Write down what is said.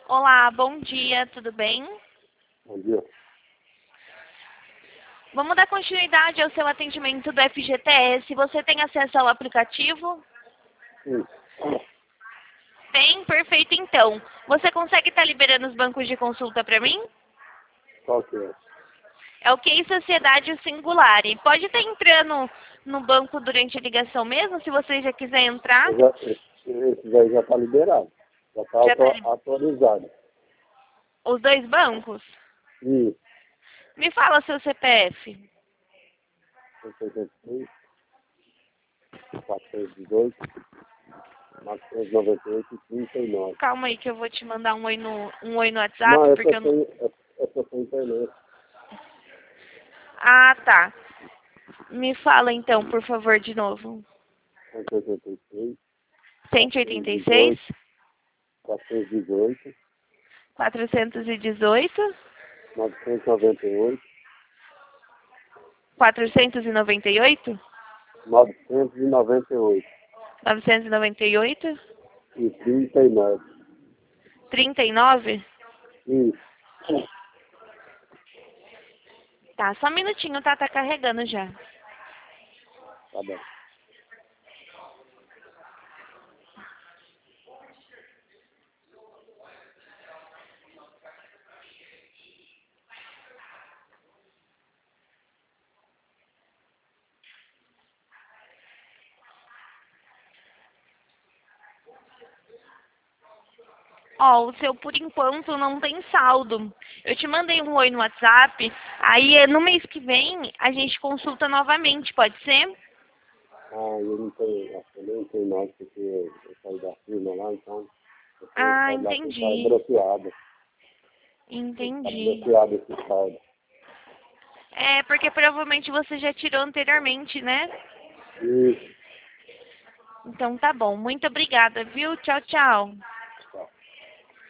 Olá, bom dia, tudo bem? Bom dia. Vamos dar continuidade ao seu atendimento do FGTS. Você tem acesso ao aplicativo? Sim. Tem? Perfeito, então. Você consegue estar liberando os bancos de consulta para mim? Qual que é? É o QI Sociedade Singular. E pode estar entrando no banco durante a ligação mesmo, se você já quiser entrar. Esse daí já está liberado. Já está Já está autorizado. os dois bancos? E Me fala seu CPF. 186, 418, 998 e 39. Calma aí que eu vou te mandar um oi no Não, WhatsApp, porque eu não... é só internet. Ah, tá. Me fala então, por favor, de novo. 186, 186, 418, 418, 998, 498, 998 998, e 39. 39. Isso. Tá, só um minutinho, tá? Tá carregando já. Tá bom. Ó, o seu por enquanto não tem saldo. Eu te mandei um oi no WhatsApp. Aí no mês que vem a gente consulta novamente, pode ser? Eu não tenho, acho que eu nem tenho mais, porque eu saí da firma lá, então eu tenho que Ah, sair lá que está entendi. bloqueado. Está Entendi. bloqueado esse saldo. É, porque provavelmente você já tirou anteriormente, né? E Então tá bom. Muito obrigada, viu? Tchau, tchau.